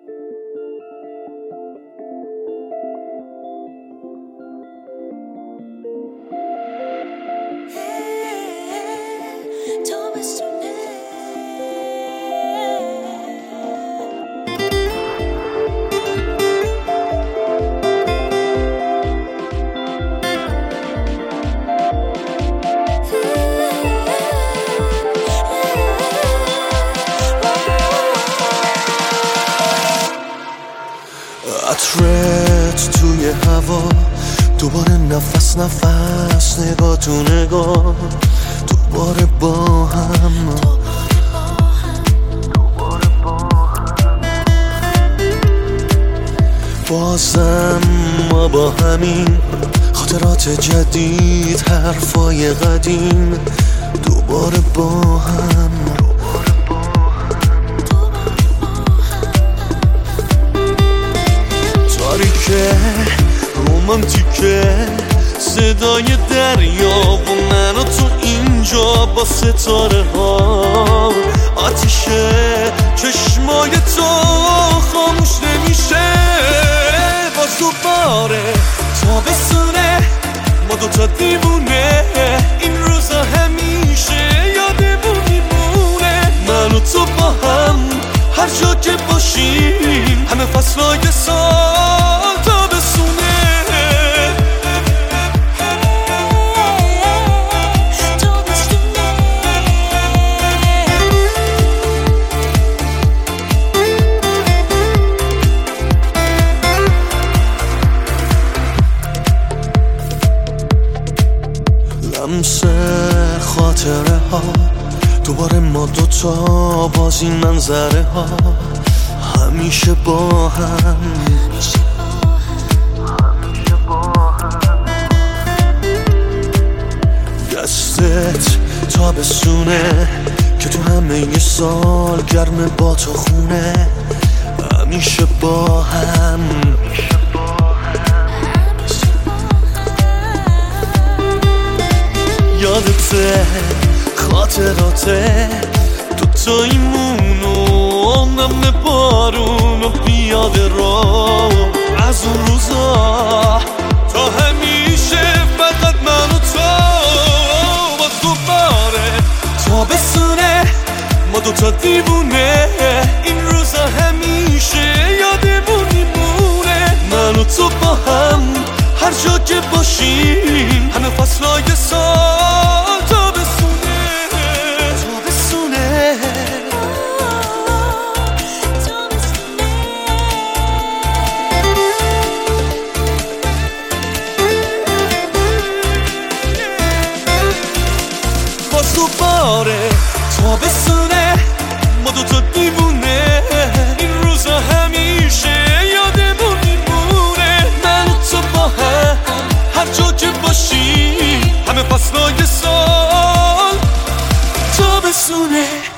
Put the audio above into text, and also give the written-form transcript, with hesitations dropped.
عطرت توی هوا، دوباره نفس نفس، نگاه تو نگاه، دوباره با هم، بازم ما با همین خاطرات جدید، حرفای قدیم، دوباره با هم. تاریکه رومانتیکه، صدای دریا و من و تو اینجا با ستاره ها، آتیشه چشمای تو خاموش نمیشه، باز دوباره تابستونه، ما دوتا دیوونه، این روزا همیشه یادمون میمونه، من و تو با هم هر جا که باشیم، همه فصلای سال تابستونه. لمس خاطره ها، دوباره ما دوتا بازی منظره ها، همیشه با هم، دستت تابستونه که تو همه ی سال گرم با تو خونه، همیشه با هم. یادته خاطراته، دوتاییمون و نم بارون و پیاده رو، از اون روزا تا همیشه فقط من و تو، باز دوباره تابستونه، ما دوتا دیوونه، این روزا همیشه یادمون میمونه، من و تو با هم هر جا که باشیم، همه فصلای سال تابستونه. باز دوباره تابستونه، ما دوتا دیوونه، این روزا همیشه یادمون میمونه، من و تو با هم هر جا که باشیم، همه فصلای سال تابستونه.